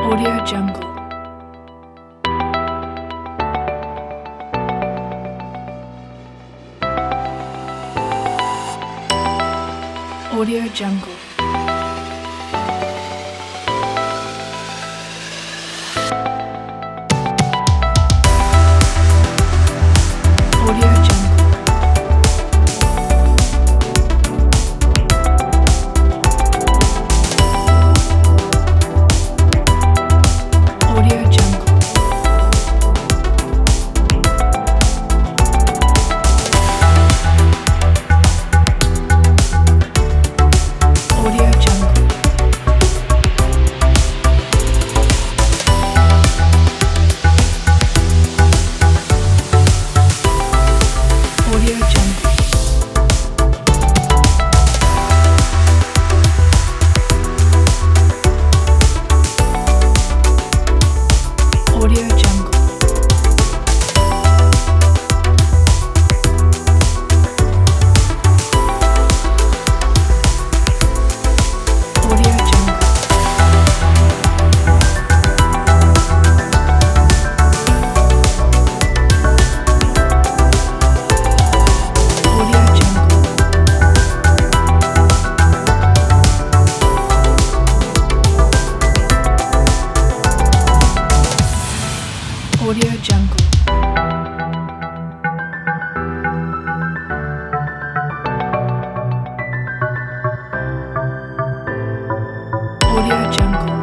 Audio Jungle. Audio Jungle. Audio Jungle. Audio Jungle. Audio Jungle. Audio Jungle. Audio Jungle. Audio Jungle. Audio Jungle. Audio Jungle. Audio Jungle.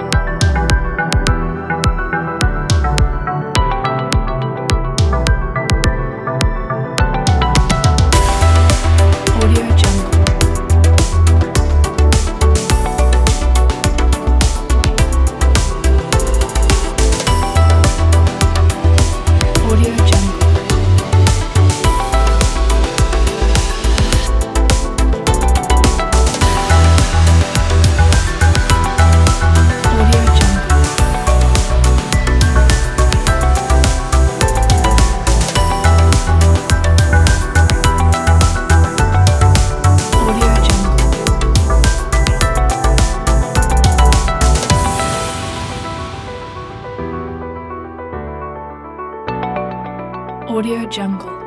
Audio Jungle. Audio Jungle. Audio Jungle. Audio Jungle. Audio Jungle.